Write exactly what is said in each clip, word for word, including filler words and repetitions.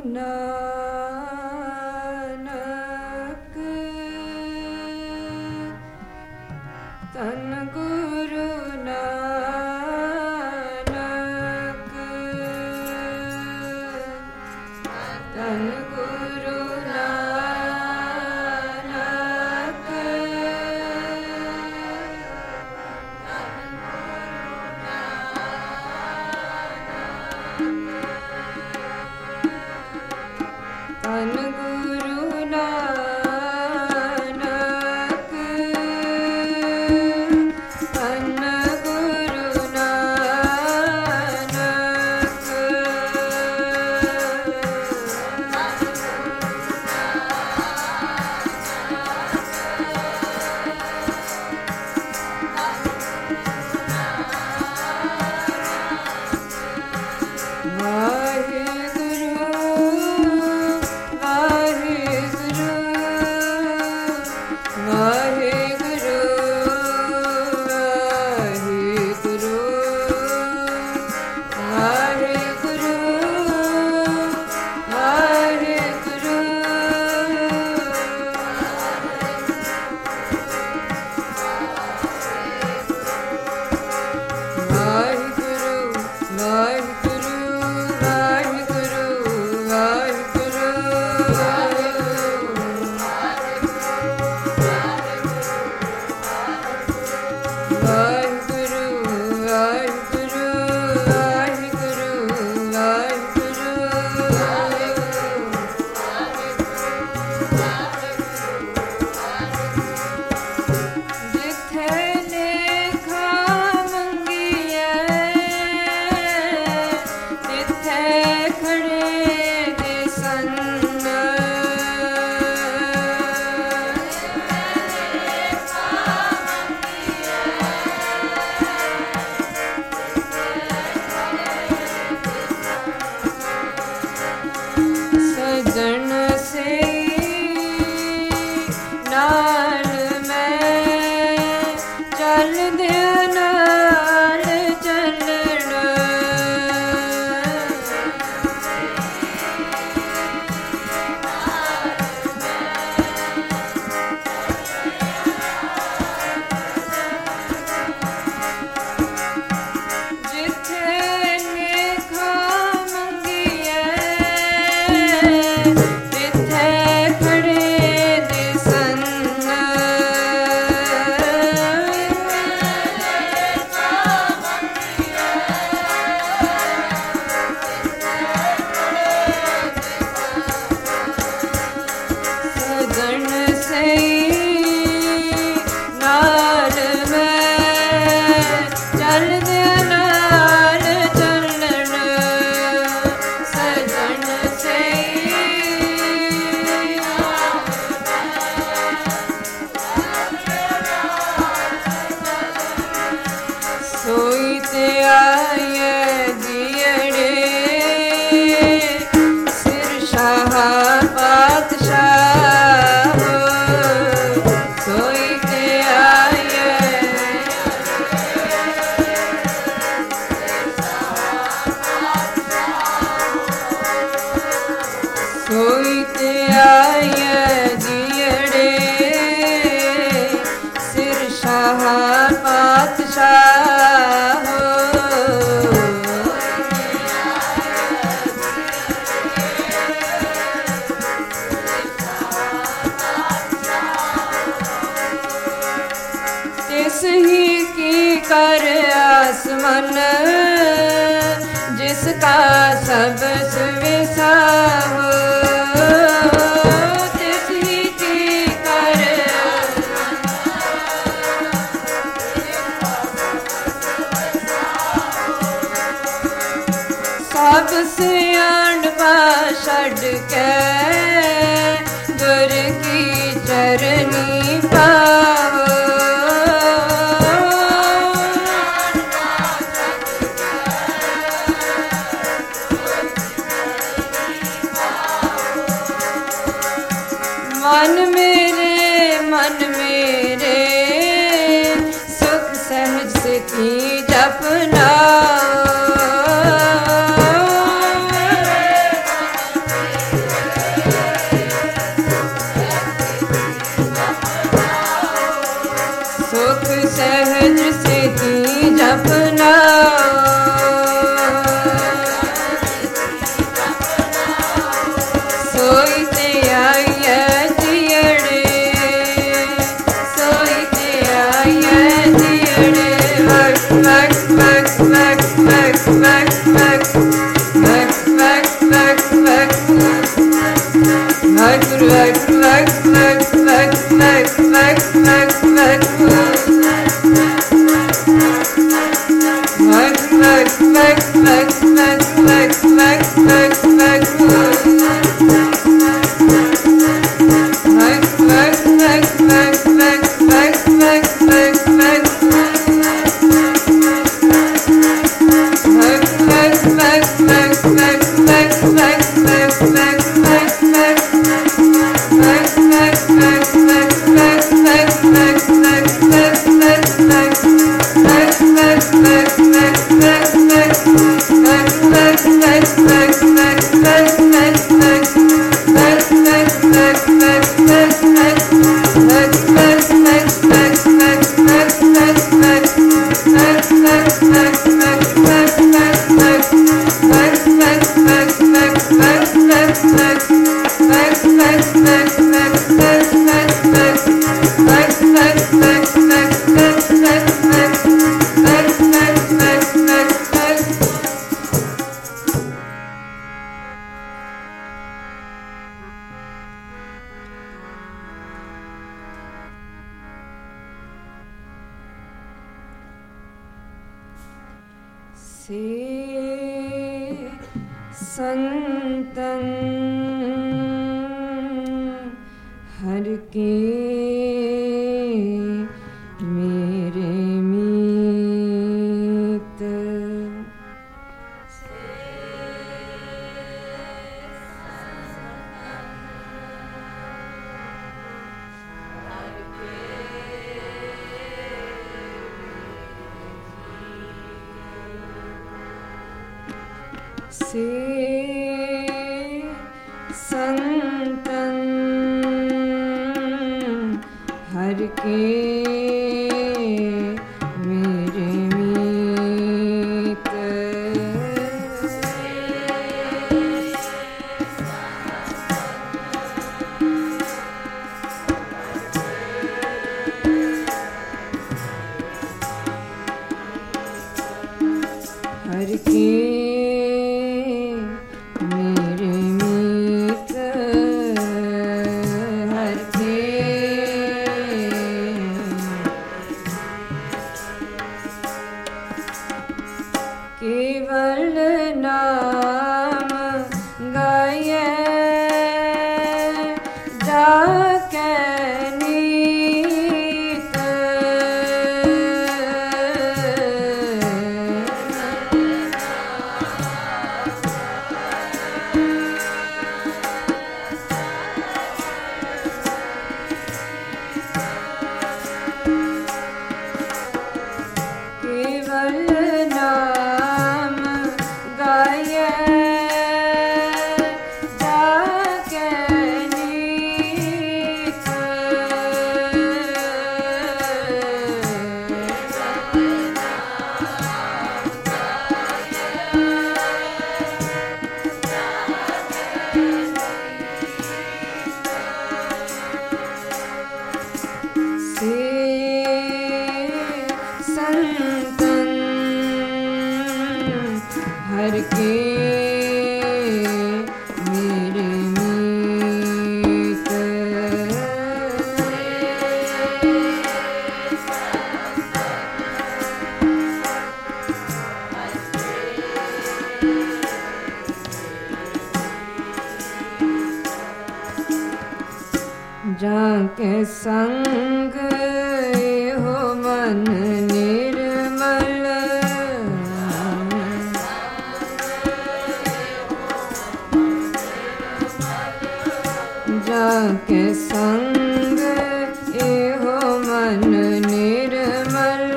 नानक तन गुरु नानक तन गुरु नानक तन गुरु नानक तन गुरु नानक जिसका सब सुविसा हो तिसही की कर सब सियाण छड़ के गुर की चरनी पाओ मन मेरे मन मेरे सुख सहज सिद्धि जपना संतन हर के मेरे मीत से संतन हर के मेरे मीत हर के केवल नाम गाये जाके नीत केवल नाम गाये जाके नीत से संतन हर के मेरे मीत जाके संग हो मन निर्मल जाके संग एहो मन निर्मल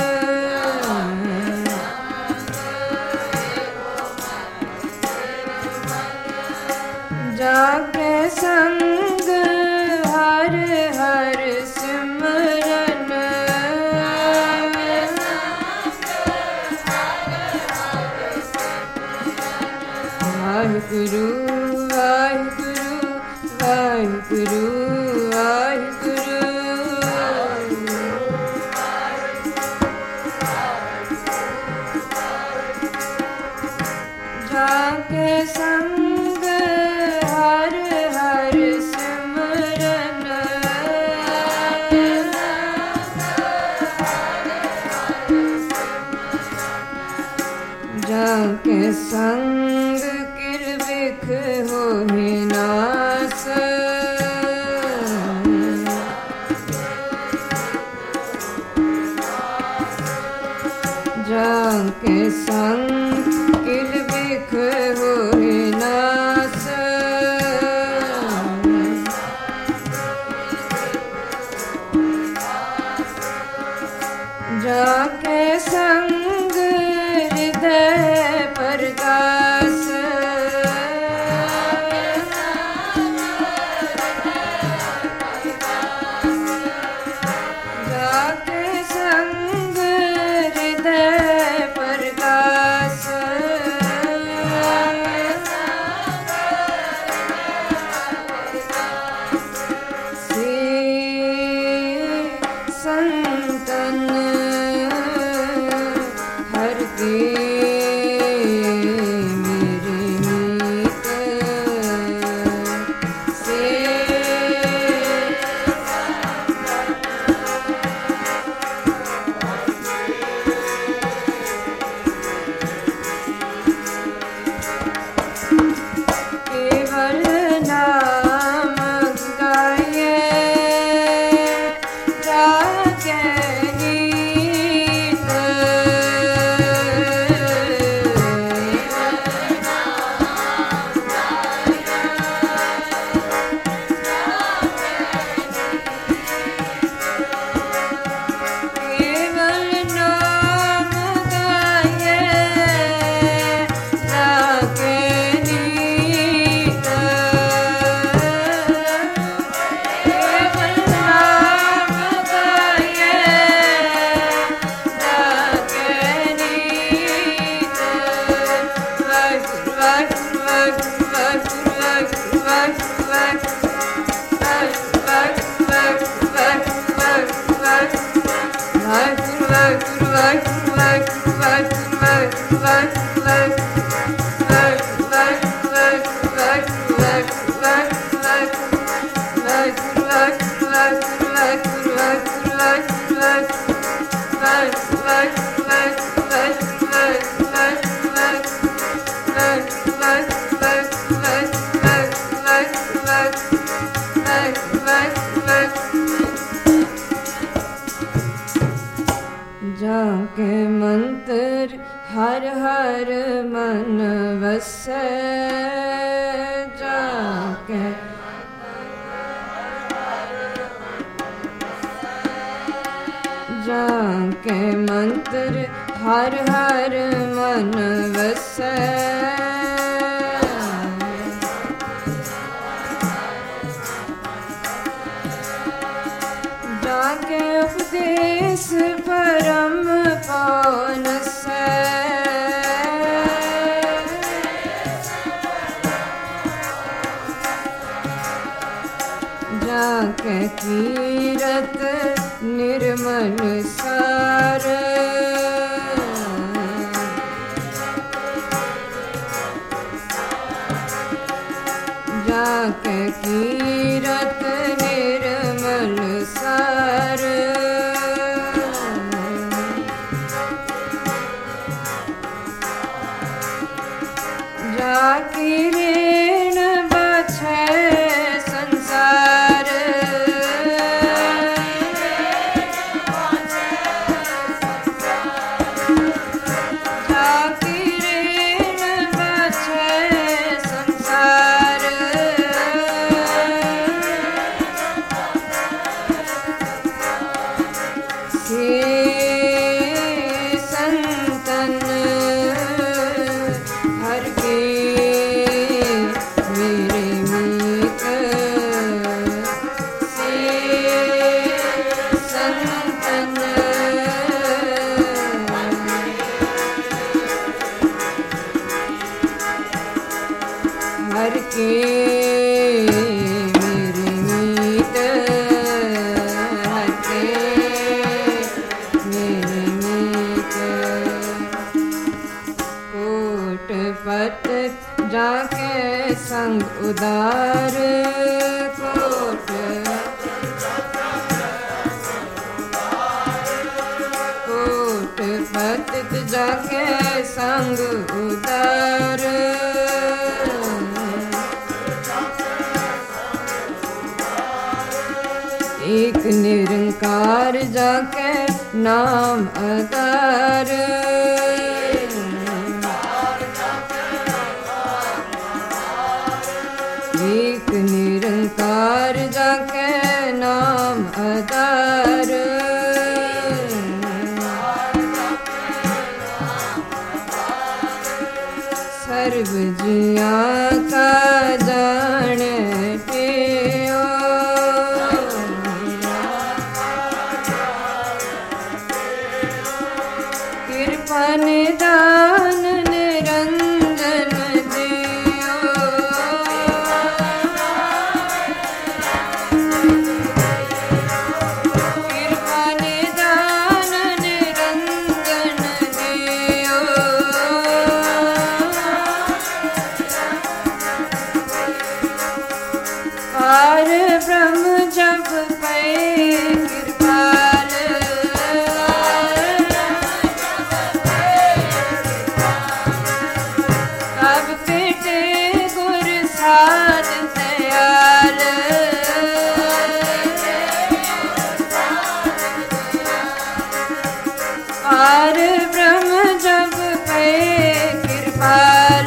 जाके संग हर हर सिमरन वाहिगुरु वाहिगुरु वाहिगुरु वाहिगुरु जाके संग जाके मंत्र हर हर मन वसै जाके जाके मंत्र हर हर मन वसै जाके उपदेश परम पावन से जाके कीरत निर्मल सार जाके कीरत निर्मल सार जाकी ऋण बछै संसार जाकी ऋण बछै संसार से संतन हर के मेरे मीत से संतन हर के मेरे मीत हर के मेरे मीत कोट पत जाके संग उदार कोट कोट पत जाके संग उदार एक निरंकार जाके नाम आधार एक निरंकार जाके नाम आधार सर्व जिया का जाने टेओ कृपा निदान निरंजन दियो कृपा निदान निरंजन दियो पार ब्रह्म जब पे कृपाल अब पेटे गुर साध दयाल पार ब्रह्म जब पे कृपाल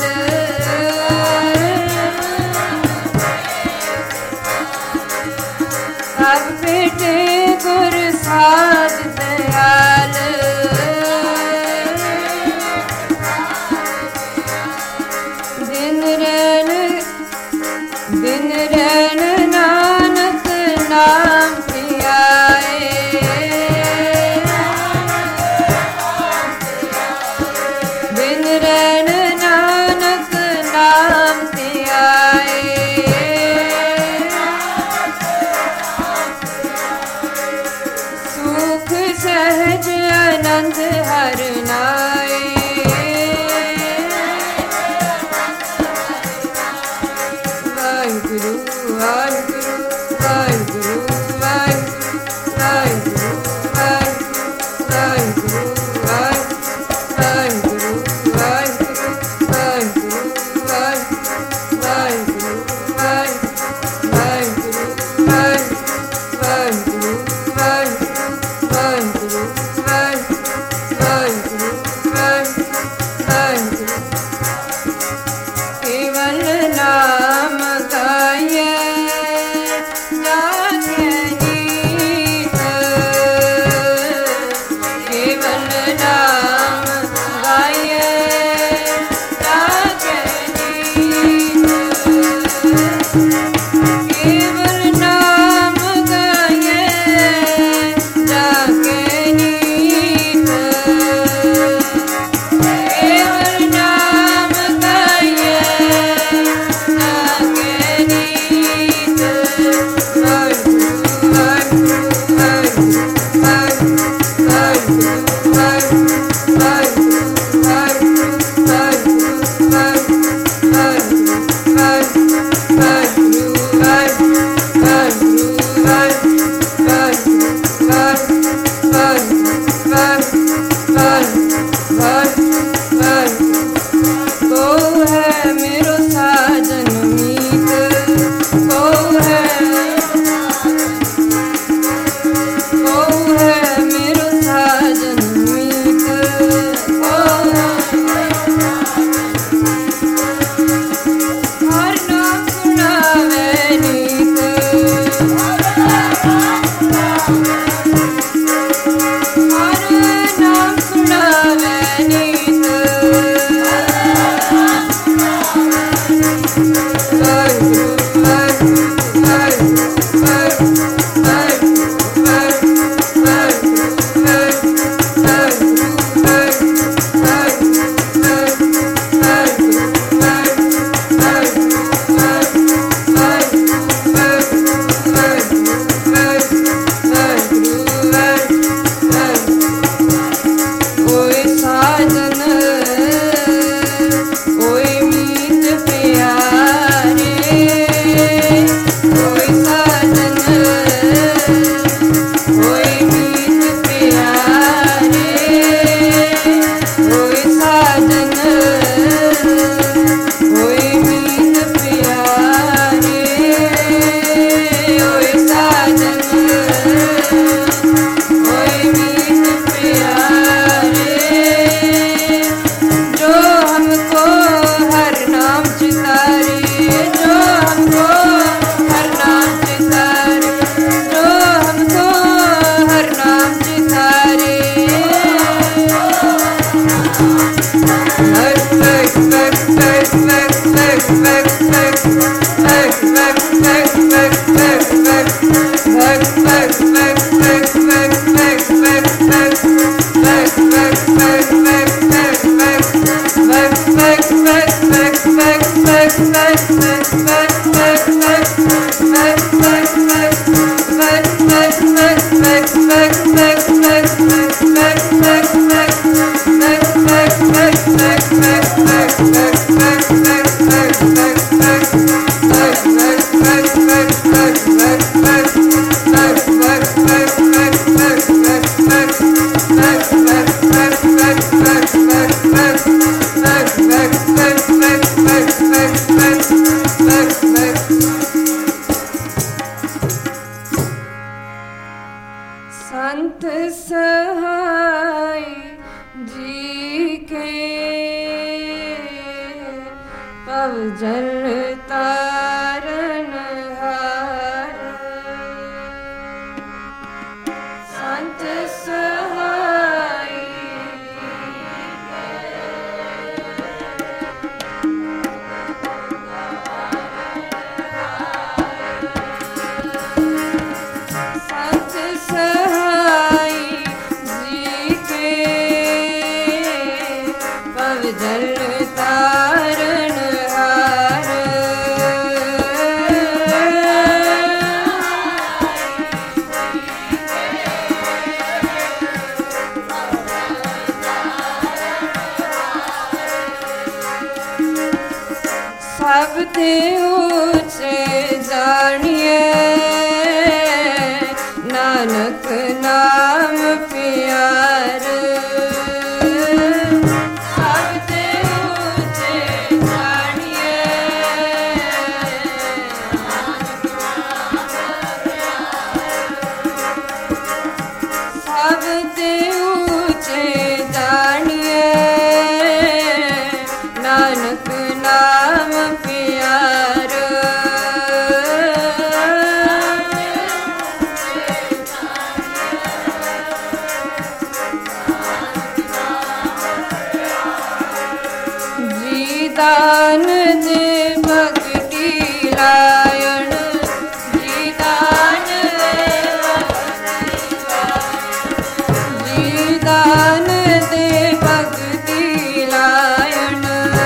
संत सहाय जी के पवजल तारन हार। संत सहाय संत सहाय जी के पवजल तारन हार। सब ते ऊंचे जानिए नानक नाम प्यार। सब ते ऊंचे जानिए सब ते ऊंचे जानिए नानक नाम प्यार। जी दान दे भक्ति लायण। जी दान दे जी दान दे भक्ति लायण।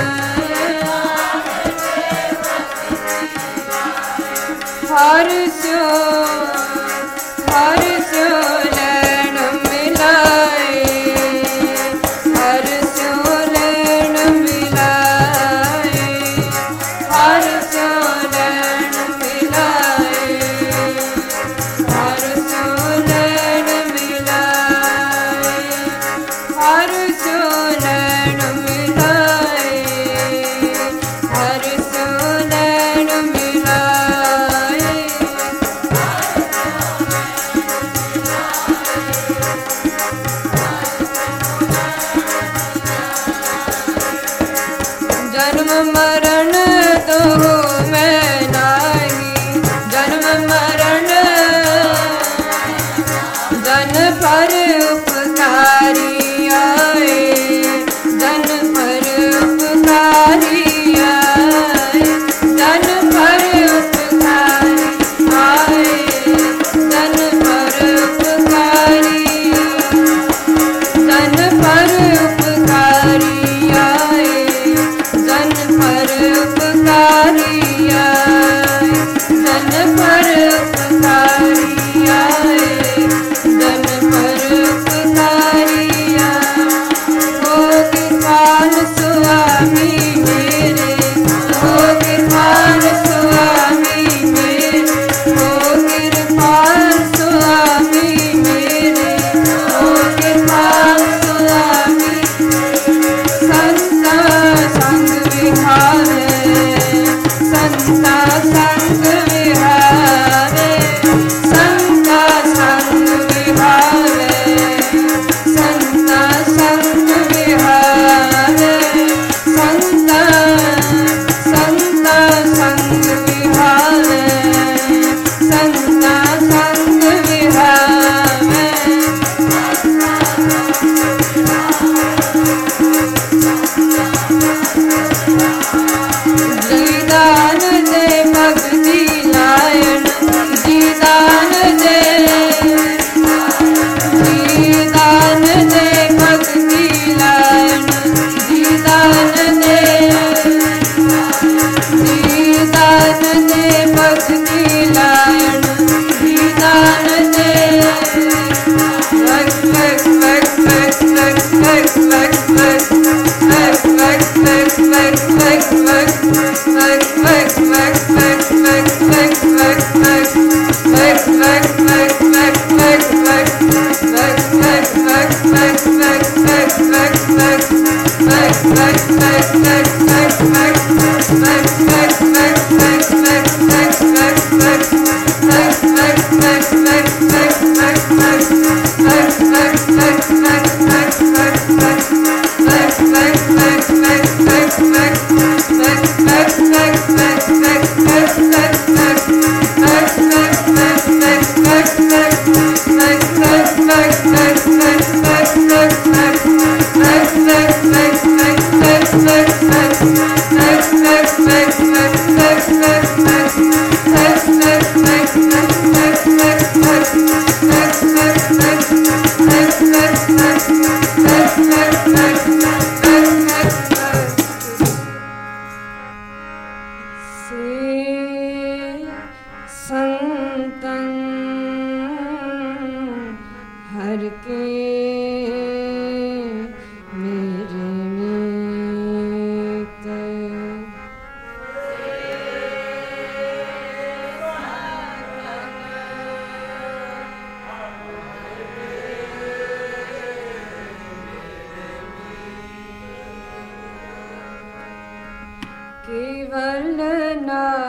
हर स्यो हर स्यो लैन मिलाए। हर स्यो लैन मिलाए। हर स्यो लैन मिलाए। हर स्यो लैन मिलाए। हर स्यो लैन मिलाए। हर स्यो लैन मिलाए। जन्म मरण तो मैं नाही। जन्म मरण जन पर उपकारी आए। जन पर उपकारी आए। जन पर उपकारी आए। जन पर उपकारी जन पर उपकारी आए। जन पर उपकारी आए। जन पर उपकारी आए। जन पर उपकारी आए। हो कृपाल स्वामी मेरे। हो कृपाल स्वामी मेरे। हो कृपाल स्वामी मेरे। हो कृपाल स्वामी। संता संग विहार संता केवल ना